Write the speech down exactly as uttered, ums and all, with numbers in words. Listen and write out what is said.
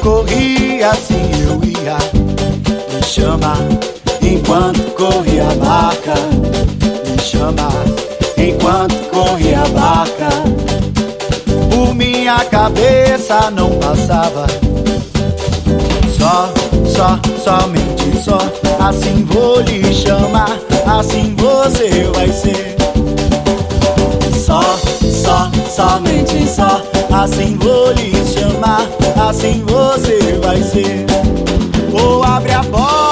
corria, assim eu ia. Me chama enquanto corria a barca. Me chama enquanto corria a barca. Por minha cabeça não passava. Só, só, somente só. Assim vou lhe chamar, assim você vai ser. Só, só, somente só. Assim vou lhe chamar, assim você vai ser. Ou abre a porta